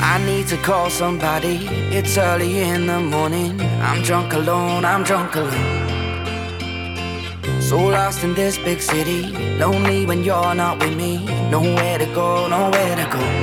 I need to call somebody, it's early in the morning. I'm drunk alone, I'm drunk alone. So lost in this big city, lonely when you're not with me. Nowhere to go, nowhere to go.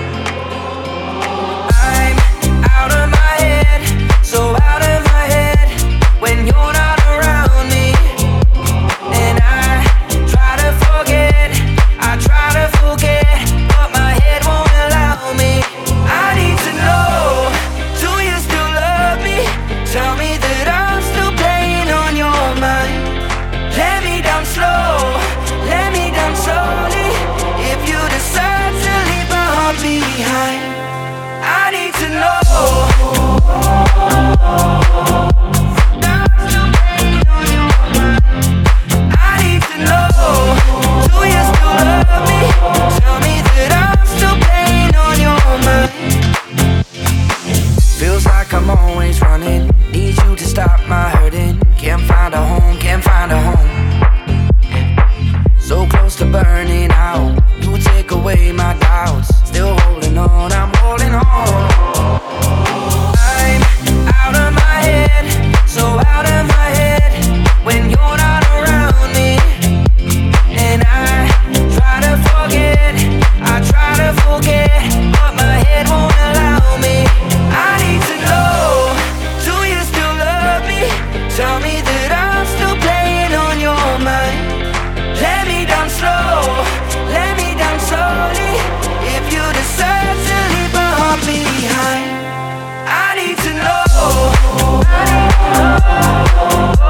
I'm out of my head, so out of my head when you're not around me. And I try to forget, I try to forget, but my head won't allow me. I need to know, do you still love me? Tell me that I'm still playing on your mind. Let me down slow, let me down slowly. If you decide to leave my heart behind, I need to know. I'm still playing on your mind. I need to know, do you still love me? Tell me that I'm still playing on your mind. Feels like I'm always running, need you to stop my hurting. Can't find a home, can't find a home. So close to burning out, you take away my doubts. Still holding on, I'm holding on. I'm out of my head, so out of my head when you're not around me. And I try to forget, I try to forget, but my head won't allow me. I need to know, do you still love me? Tell me that I'm still playing on your mind. Let me down slow, let me down slowly. If you decide to leave my heart behind, I need to know, I need to know,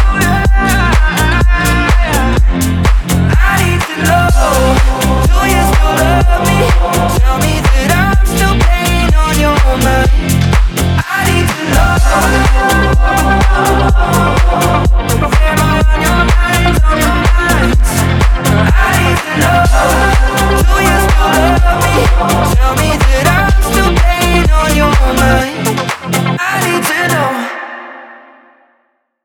I need to know, do you still love me? Tell me that I'm still playing on your mind. I need to know, am I on your mind, on your mind? I need to know, do you still love me? Tell me